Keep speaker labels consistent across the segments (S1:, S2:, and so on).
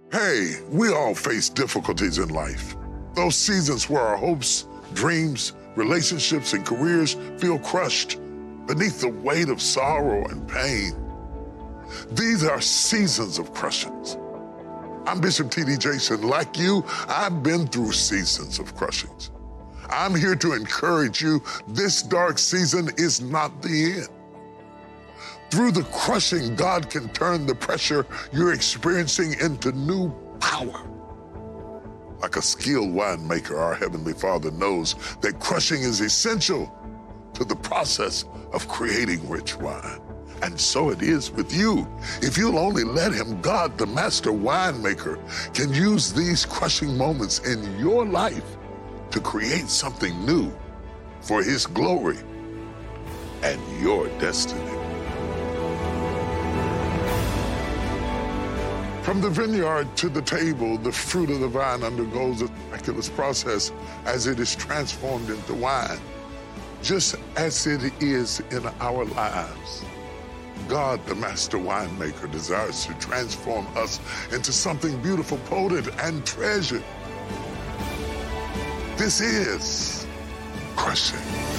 S1: Hey, we all face difficulties in life. Those seasons where our hopes, dreams, relationships, and careers feel crushed beneath the weight of sorrow and pain. These are seasons of crushings. I'm Bishop T.D. Jakes. Like you, I've been through seasons of crushings. I'm here to encourage you, this dark season is not the end. Through the crushing, God can turn the pressure you're experiencing into new power. Like a skilled winemaker, our Heavenly Father knows that crushing is essential to the process of creating rich wine. And so it is with you. If you'll only let Him, God, the master winemaker, can use these crushing moments in your life to create something new for His glory and your destiny. From the vineyard to the table, the fruit of the vine undergoes a miraculous process as it is transformed into wine, just as it is in our lives. God, the master winemaker, desires to transform us into something beautiful, potent, and treasured. This is crushing.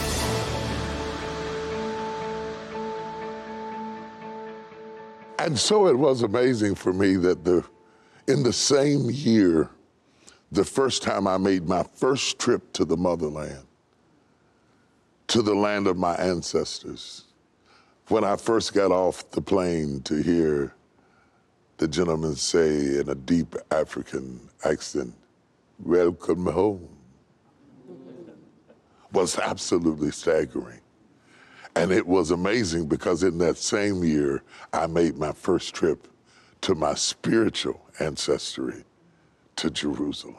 S1: And so it was amazing for me that in the same year, the first time I made my first trip to the motherland, to the land of my ancestors, when I first got off the plane to hear the gentleman say in a deep African accent, "Welcome home," was absolutely staggering. And it was amazing because in that same year, I made my first trip to my spiritual ancestry, to Jerusalem.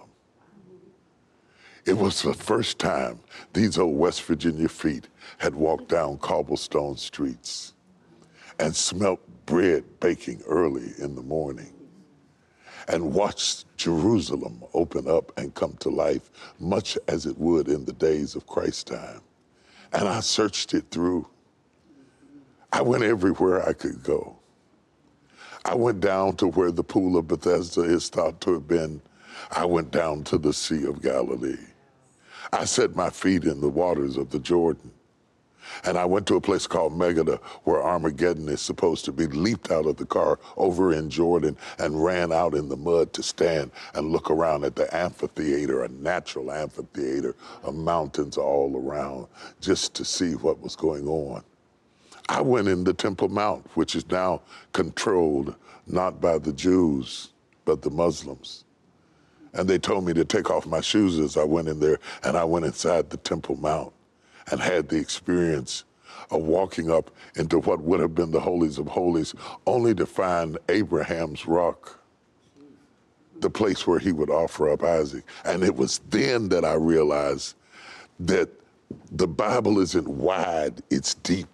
S1: It was the first time these old West Virginia feet had walked down cobblestone streets and smelt bread baking early in the morning and watched Jerusalem open up and come to life much as it would in the days of Christ's time. And I searched it through. I went everywhere I could go. I went down to where the pool of Bethesda is thought to have been. I went down to the Sea of Galilee. I set my feet in the waters of the Jordan. And I went to a place called Megiddo, where Armageddon is supposed to be, leaped out of the car over in Jordan and ran out in the mud to stand and look around at the amphitheater, a natural amphitheater of mountains all around, just to see what was going on. I went in the Temple Mount, which is now controlled not by the Jews, but the Muslims. And they told me to take off my shoes as I went in there, and I went inside the Temple Mount and had the experience of walking up into what would have been the holies of holies, only to find Abraham's rock, the place where he would offer up Isaac. And it was then that I realized that the Bible isn't wide, it's deep.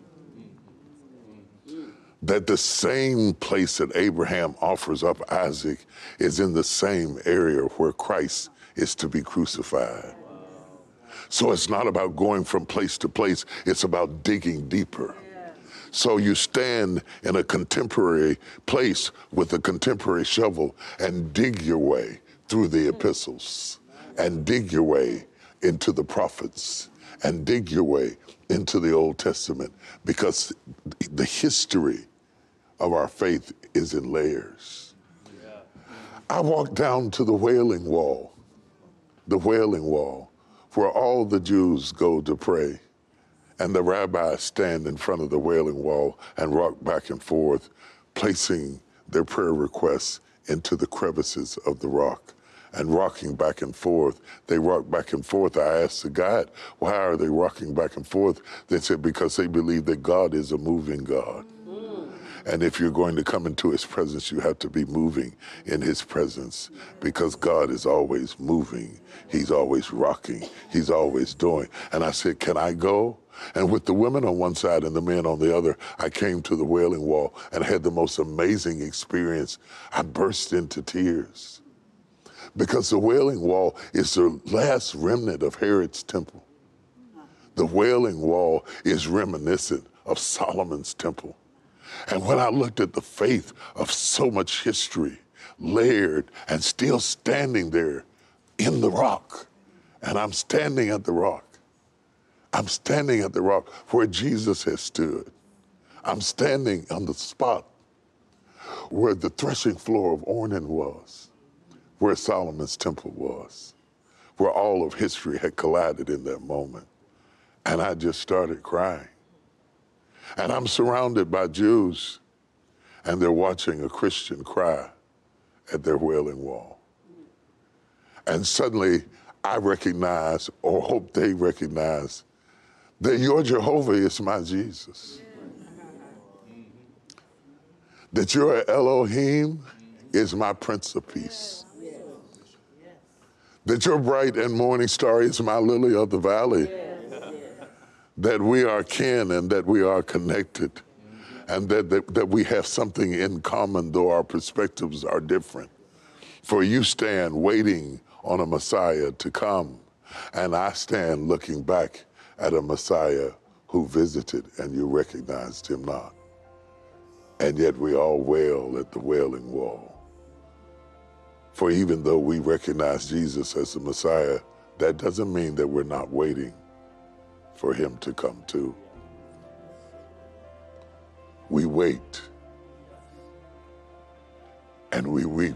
S1: That the same place that Abraham offers up Isaac is in the same area where Christ is to be crucified. So it's not about going from place to place, it's about digging deeper. So you stand in a contemporary place with a contemporary shovel and dig your way through the epistles, and dig your way into the prophets, and dig your way into the Old Testament, because the history of our faith is in layers. I walked down to the Wailing Wall, where all the Jews go to pray. And the rabbis stand in front of the Wailing Wall and rock back and forth, placing their prayer requests into the crevices of the rock and rocking back and forth. They rock back and forth. I asked the guide, why are they rocking back and forth? They said, because they believe that God is a moving God. And if you're going to come into His presence, you have to be moving in His presence, because God is always moving. He's always rocking. He's always doing. And I said, can I go? And with the women on one side and the men on the other, I came to the Wailing Wall and had the most amazing experience. I burst into tears, because the Wailing Wall is the last remnant of Herod's temple. The Wailing Wall is reminiscent of Solomon's temple. And when I looked at the faith of so much history layered, and still standing there in the rock. And I'm standing at the rock. I'm standing at the rock where Jesus has stood. I'm standing on the spot where the threshing floor of Ornan was, where Solomon's temple was, where all of history had collided in that moment. And I just started crying. And I'm surrounded by Jews, and they're watching a Christian cry at their Wailing Wall. And suddenly I recognize, or hope they recognize, that your Jehovah is my Jesus. That your Elohim is my Prince of Peace. That your bright and morning star is my lily of the valley. That we are kin and that we are connected, and that we have something in common, though our perspectives are different. For you stand waiting on a Messiah to come, and I stand looking back at a Messiah who visited and you recognized him not. And yet we all wail at the Wailing Wall. For even though we recognize Jesus as the Messiah, that doesn't mean that we're not waiting for him to come too. We wait and we weep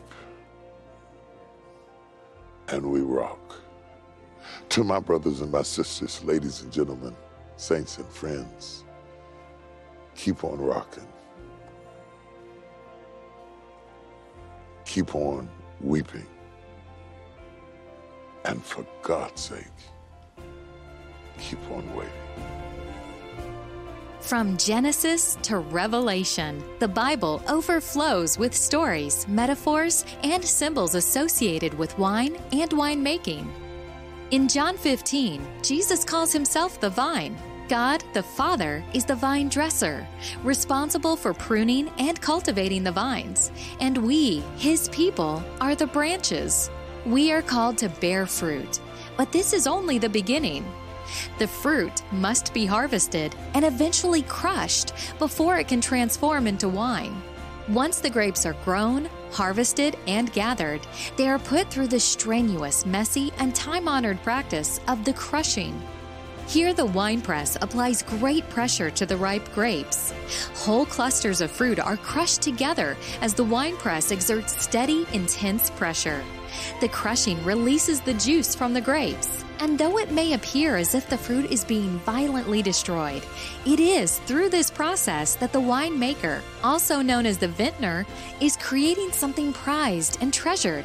S1: and we rock. To my brothers and my sisters, ladies and gentlemen, saints and friends, keep on rocking. Keep on weeping. And for God's sake, keep on waiting.
S2: From Genesis to Revelation, the Bible overflows with stories, metaphors, and symbols associated with wine and winemaking. In John 15, Jesus calls himself the vine. God, the Father, is the vine dresser, responsible for pruning and cultivating the vines. And we, his people, are the branches. We are called to bear fruit, but this is only the beginning. The fruit must be harvested and eventually crushed before it can transform into wine. Once the grapes are grown, harvested, and gathered, they are put through the strenuous, messy, and time-honored practice of the crushing. Here, the winepress applies great pressure to the ripe grapes. Whole clusters of fruit are crushed together as the winepress exerts steady, intense pressure. The crushing releases the juice from the grapes. And though it may appear as if the fruit is being violently destroyed, it is through this process that the winemaker, also known as the vintner, is creating something prized and treasured.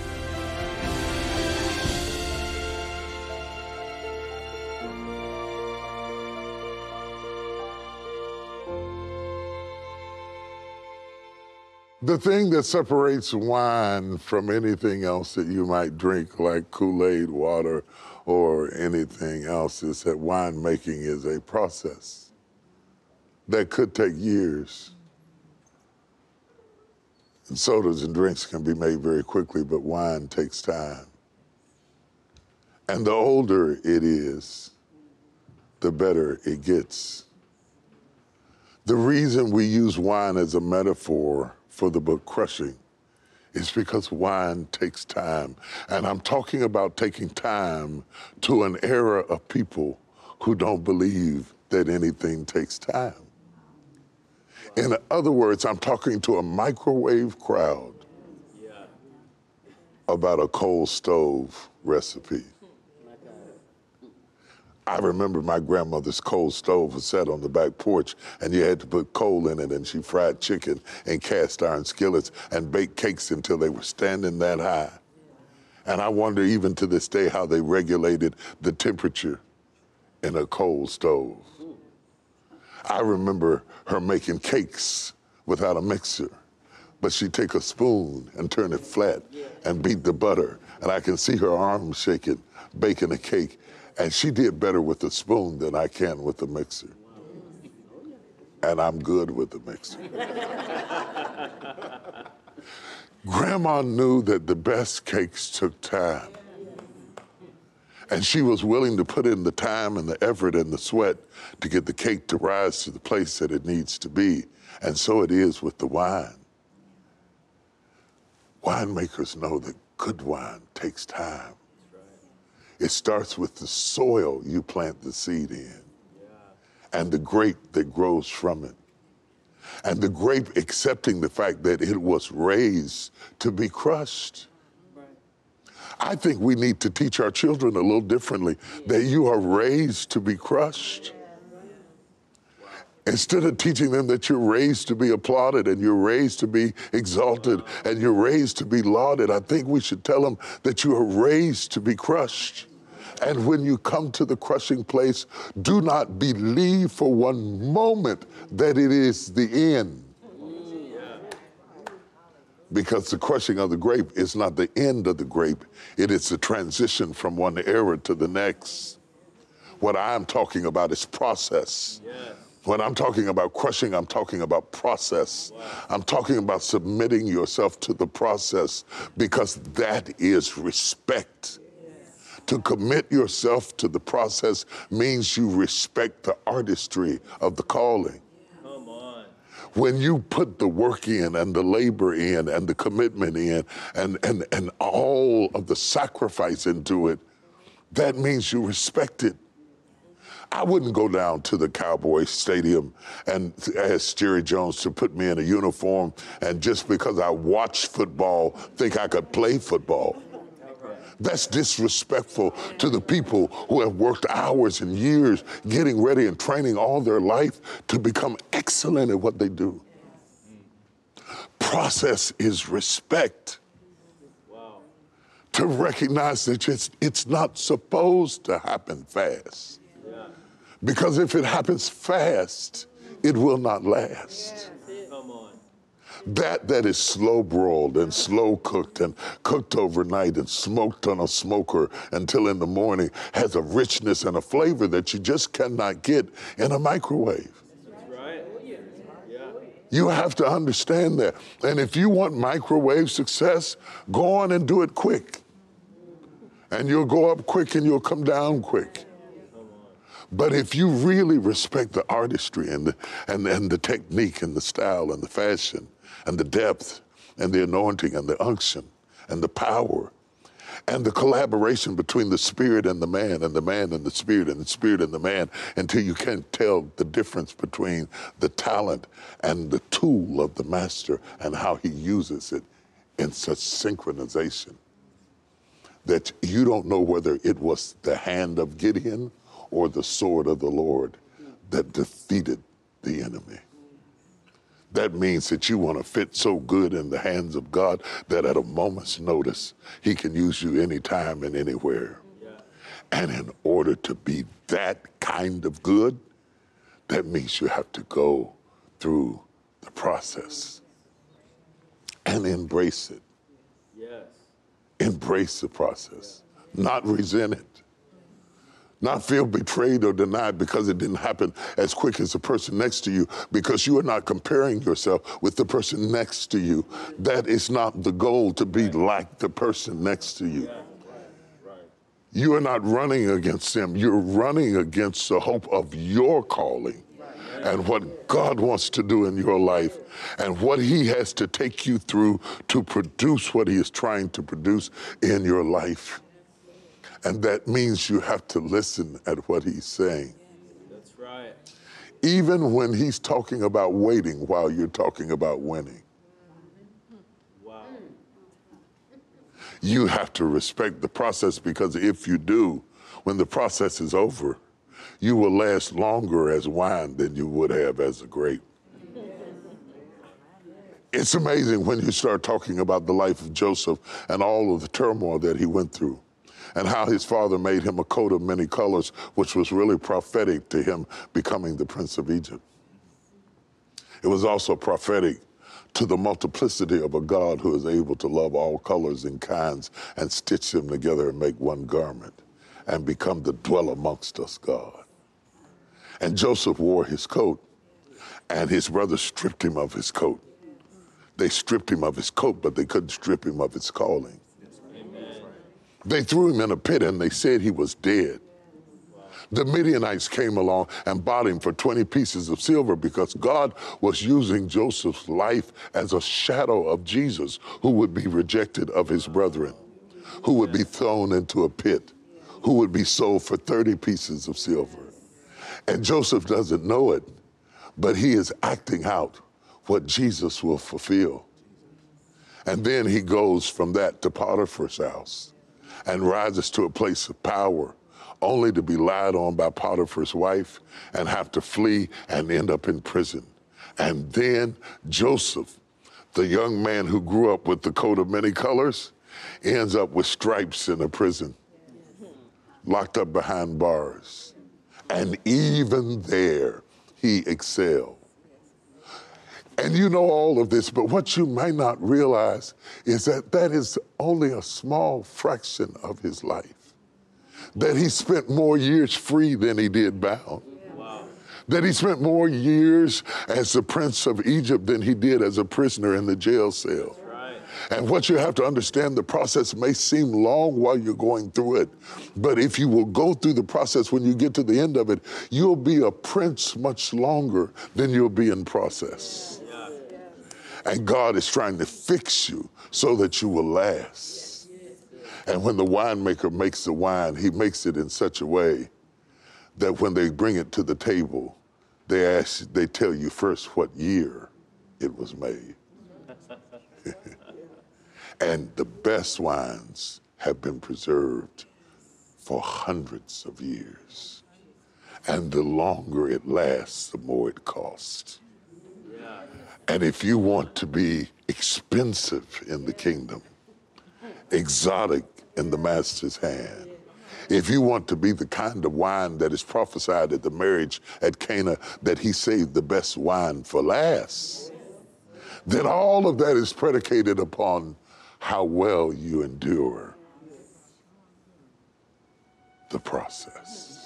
S1: The thing that separates wine from anything else that you might drink, like Kool-Aid water or anything else, is that winemaking is a process that could take years. And sodas and drinks can be made very quickly, but wine takes time. And the older it is, the better it gets. The reason we use wine as a metaphor for the book Crushing is because wine takes time. And I'm talking about taking time to an era of people who don't believe that anything takes time. In other words, I'm talking to a microwave crowd about a coal stove recipe. I remember my grandmother's coal stove was set on the back porch, and you had to put coal in it, and she fried chicken in cast iron skillets and baked cakes until they were standing that high. And I wonder even to this day how they regulated the temperature in a coal stove. I remember her making cakes without a mixer, but she'd take a spoon and turn it flat and beat the butter, and I can see her arms shaking, baking a cake. And she did better with the spoon than I can with the mixer. And I'm good with the mixer. Grandma knew that the best cakes took time. And she was willing to put in the time and the effort and the sweat to get the cake to rise to the place that it needs to be. And so it is with the wine. Winemakers know that good wine takes time. It starts with the soil you plant the seed in, and the grape that grows from it. And the grape accepting the fact that it was raised to be crushed. I think we need to teach our children a little differently, that you are raised to be crushed. Instead of teaching them that you're raised to be applauded and you're raised to be exalted and you're raised to be lauded, I think we should tell them that you are raised to be crushed. And when you come to the crushing place, do not believe for one moment that it is the end. Because the crushing of the grape is not the end of the grape. It is the transition from one era to the next. What I'm talking about is process. When I'm talking about crushing, I'm talking about process. I'm talking about submitting yourself to the process, because that is respect. To commit yourself to the process means you respect the artistry of the calling.
S3: Come on.
S1: When you put the work in and the labor in and the commitment in and all of the sacrifice into it, that means you respect it. I wouldn't go down to the Cowboys Stadium and ask Jerry Jones to put me in a uniform and just because I watch football, think I could play football. That's disrespectful to the people who have worked hours and years getting ready and training all their life to become excellent at what they do. Process is respect.
S3: Wow.
S1: To recognize that it's not supposed to happen fast. Because if it happens fast, it will not last.
S3: Come on.
S1: That is slow broiled and slow cooked and cooked overnight and smoked on a smoker until in the morning has a richness and a flavor that you just cannot get in a microwave.
S3: That's right. Yeah.
S1: You have to understand that. And if you want microwave success, go on and do it quick. And you'll go up quick and you'll come down quick. But if you really respect the artistry and the technique and the style and the fashion and the depth and the anointing and the unction and the power and the collaboration between the spirit and the man and the man and the spirit and the spirit and the man, until you can't tell the difference between the talent and the tool of the master and how he uses it in such synchronization that you don't know whether it was the hand of Gideon or the sword of the Lord that defeated the enemy. That means that you want to fit so good in the hands of God that at a moment's notice, he can use you anytime and anywhere.
S3: Yeah.
S1: And in order to be that kind of good, that means you have to go through the process and embrace it.
S3: Yes.
S1: Embrace the process, not resent it. Not feel betrayed or denied because it didn't happen as quick as the person next to you, because you are not comparing yourself with the person next to you. That is not the goal, to be like the person next to you. You are not running against them. You're running against the hope of your calling and what God wants to do in your life and what he has to take you through to produce what he is trying to produce in your life. And that means you have to listen at what he's saying.
S3: That's right.
S1: Even when he's talking about waiting while you're talking about winning.
S3: Wow.
S1: You have to respect the process, because if you do, when the process is over, you will last longer as wine than you would have as a grape. It's amazing when you start talking about the life of Joseph and all of the turmoil that he went through, and how his father made him a coat of many colors, which was really prophetic to him becoming the Prince of Egypt. It was also prophetic to the multiplicity of a God who is able to love all colors and kinds and stitch them together and make one garment and become the dwell amongst us God. And Joseph wore his coat, and his brothers stripped him of his coat. They stripped him of his coat, but they couldn't strip him of his calling. They threw him in a pit and they said he was dead. The Midianites came along and bought him for 20 pieces of silver because God was using Joseph's life as a shadow of Jesus, who would be rejected of his brethren, who would be thrown into a pit, who would be sold for 30 pieces of silver. And Joseph doesn't know it, but he is acting out what Jesus will fulfill. And then he goes from that to Potiphar's house and rises to a place of power, only to be lied on by Potiphar's wife and have to flee and end up in prison. And then Joseph, the young man who grew up with the coat of many colors, ends up with stripes in a prison, locked up behind bars. And even there, he excelled. And you know all of this, but what you might not realize is that that is only a small fraction of his life. That he spent more years free than he did bound.
S3: Wow.
S1: That he spent more years as the prince of Egypt than he did as a prisoner in the jail cell.
S3: Right.
S1: And what you have to understand, the process may seem long while you're going through it, but if you will go through the process, when you get to the end of it, you'll be a prince much longer than you'll be in process.
S3: Yeah.
S1: And God is trying to fix you so that you will last. And when the winemaker makes the wine, he makes it in such a way that when they bring it to the table, they tell you first what year it was made. And the best wines have been preserved for hundreds of years. And the longer it lasts, the more it costs.
S3: Yeah.
S1: And if you want to be expensive in the kingdom, exotic in the master's hand, if you want to be the kind of wine that is prophesied at the marriage at Cana, that he saved the best wine for last, then all of that is predicated upon how well you endure the process.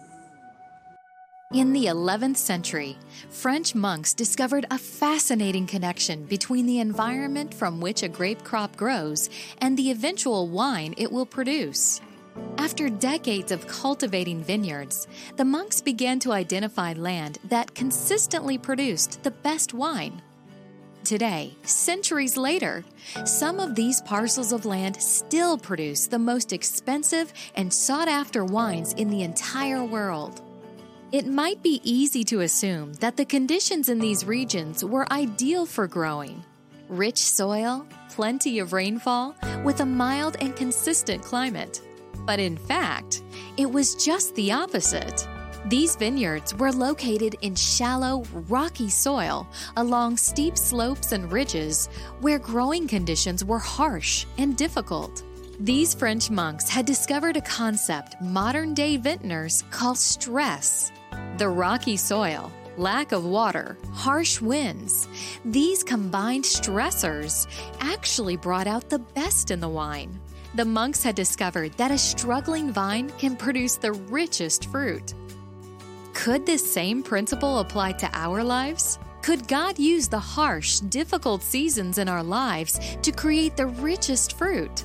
S2: In the 11th century, French monks discovered a fascinating connection between the environment from which a grape crop grows and the eventual wine it will produce. After decades of cultivating vineyards, the monks began to identify land that consistently produced the best wine. Today, centuries later, some of these parcels of land still produce the most expensive and sought-after wines in the entire world. It might be easy to assume that the conditions in these regions were ideal for growing. Rich soil, plenty of rainfall, with a mild and consistent climate. But in fact, it was just the opposite. These vineyards were located in shallow, rocky soil along steep slopes and ridges where growing conditions were harsh and difficult. These French monks had discovered a concept modern-day vintners call stress. The rocky soil, lack of water, harsh winds, these combined stressors actually brought out the best in the wine. The monks had discovered that a struggling vine can produce the richest fruit. Could this same principle apply to our lives? Could God use the harsh, difficult seasons in our lives to create the richest fruit?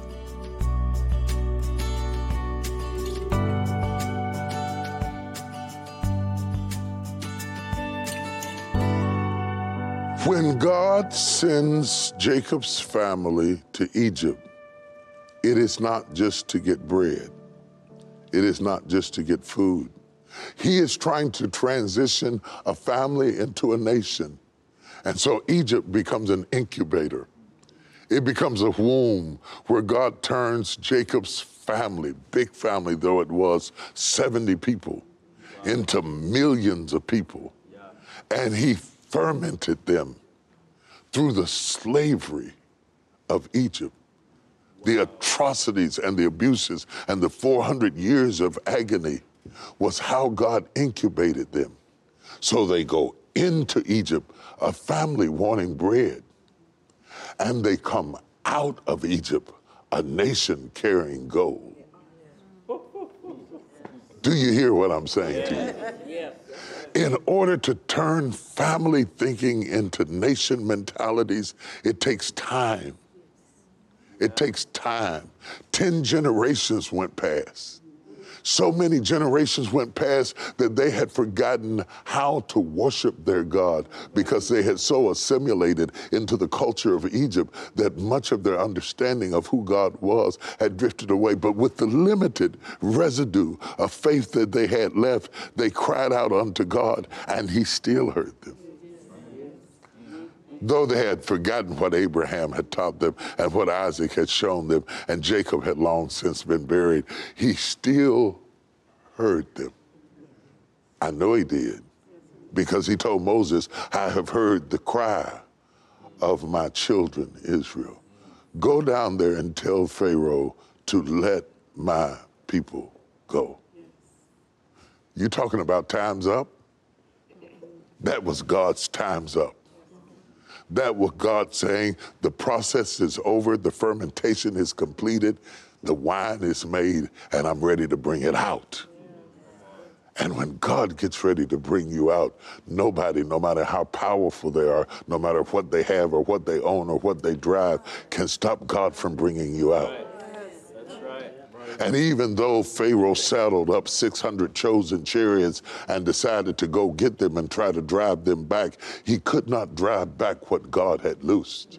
S1: When God sends Jacob's family to Egypt, it is not just to get bread. It is not just to get food. He is trying to transition a family into a nation. And so Egypt becomes an incubator. It becomes a womb where God turns Jacob's family, big family though it was, 70 people, into millions of people. And he fermented them through the slavery of Egypt. The atrocities and the abuses and the 400 years of agony was how God incubated them. So they go into Egypt, a family wanting bread, and they come out of Egypt, a nation carrying gold. Do you hear what I'm saying to you?
S3: Yeah.
S1: In order to turn family thinking into nation mentalities, it takes time. It takes time. 10 generations went past. So many generations went past that they had forgotten how to worship their God because they had so assimilated into the culture of Egypt that much of their understanding of who God was had drifted away. But with the limited residue of faith that they had left, they cried out unto God, and he still heard them. Though they had forgotten what Abraham had taught them and what Isaac had shown them, and Jacob had long since been buried, he still heard them. I know he did, because he told Moses, I have heard the cry of my children, Israel. Go down there and tell Pharaoh to let my people go. You talking about time's up? That was God's time's up. That was God saying, the process is over, the fermentation is completed, the wine is made, and I'm ready to bring it out. And when God gets ready to bring you out, nobody, no matter how powerful they are, no matter what they have or what they own or what they drive, can stop God from bringing you out. And even though Pharaoh saddled up 600 chosen chariots and decided to go get them and try to drive them back, he could not drive back what God had loosed.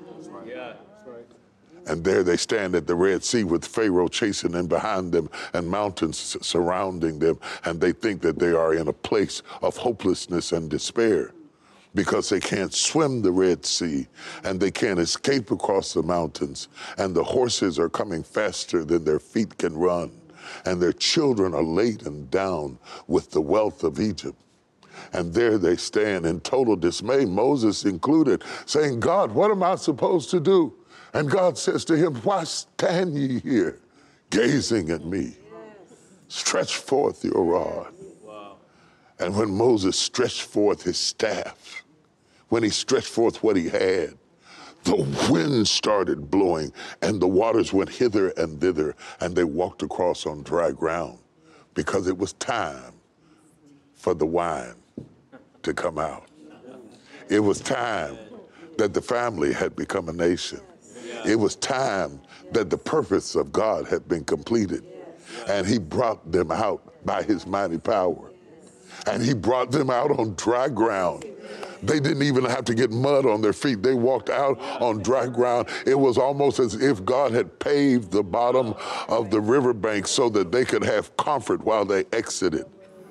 S1: And there they stand at the Red Sea with Pharaoh chasing in behind them and mountains surrounding them. And they think that they are in a place of hopelessness and despair because they can't swim the Red Sea and they can't escape across the mountains. And the horses are coming faster than their feet can run. And their children are laden down with the wealth of Egypt. And there they stand in total dismay, Moses included, saying, God, what am I supposed to do? And God says to him, why stand ye here gazing at me? Stretch forth your rod. Wow. And when Moses stretched forth his staff, when he stretched forth what he had, the wind started blowing and the waters went hither and thither, and they walked across on dry ground because it was time for the wine to come out. It was time that the family had become a nation. It was time that the purpose of God had been completed. And he brought them out by his mighty power. And he brought them out on dry ground. They didn't even have to get mud on their feet. They walked out on dry ground. It was almost as if God had paved the bottom of the riverbank so that they could have comfort while they exited.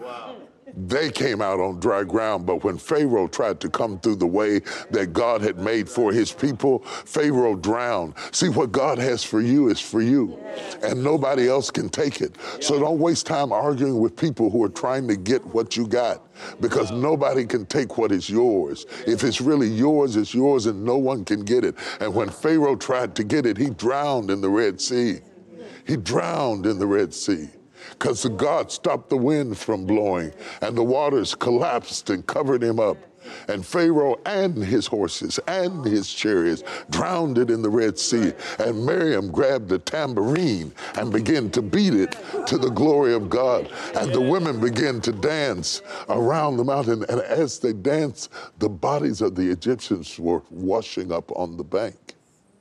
S1: They came out on dry ground, but when Pharaoh tried to come through the way that God had made for his people, Pharaoh drowned. See, what God has for you is for you, and nobody else can take it. So don't waste time arguing with people who are trying to get what you got, because nobody can take what is yours. If it's really yours, it's yours, and no one can get it. And when Pharaoh tried to get it, he drowned in the Red Sea. He drowned in the Red Sea. Because God stopped the wind from blowing, and the waters collapsed and covered him up. And Pharaoh and his horses and his chariots drowned it in the Red Sea. And Miriam grabbed a tambourine and began to beat it to the glory of God. And the women began to dance around the mountain. And as they danced, the bodies of the Egyptians were washing up on the bank.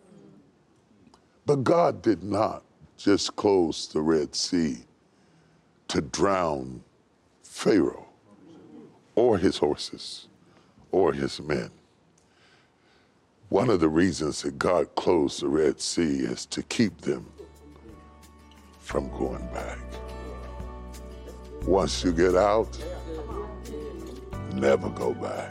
S1: But God did not just close the Red Sea to drown Pharaoh or his horses or his men. One of the reasons that God closed the Red Sea is to keep them from going back. Once you get out, never go back.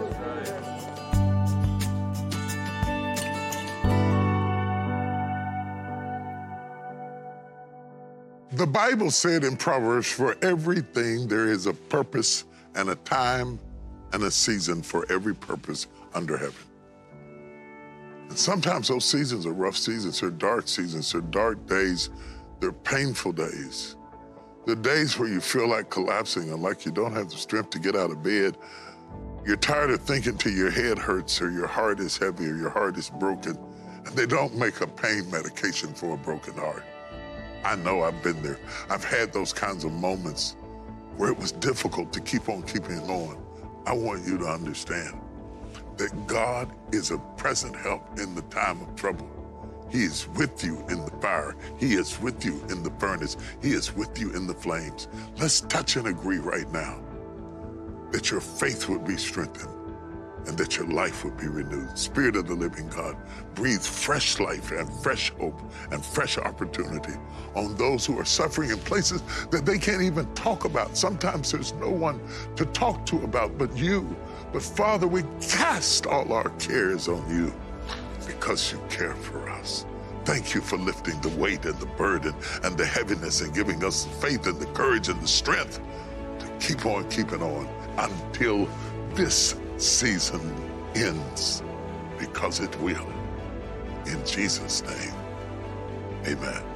S1: The Bible said in Proverbs, for everything there is a purpose and a time and a season for every purpose under heaven. And sometimes those seasons are rough seasons, they're dark seasons, they're dark days, they're painful days. They're days where you feel like collapsing and like you don't have the strength to get out of bed. You're tired of thinking till your head hurts or your heart is heavy or your heart is broken. And they don't make a pain medication for a broken heart. I know, I've been there. I've had those kinds of moments where it was difficult to keep on keeping on. I want you to understand that God is a present help in the time of trouble. He is with you in the fire. He is with you in the furnace. He is with you in the flames. Let's touch and agree right now that your faith would be strengthened and that your life would be renewed. Spirit of the living God, breathe fresh life and fresh hope and fresh opportunity on those who are suffering in places that they can't even talk about. Sometimes there's no one to talk to about but you. But Father, we cast all our cares on you because you care for us. Thank you for lifting the weight and the burden and the heaviness and giving us the faith and the courage and the strength to keep on keeping on until this season ends, because it will. In Jesus' name, amen.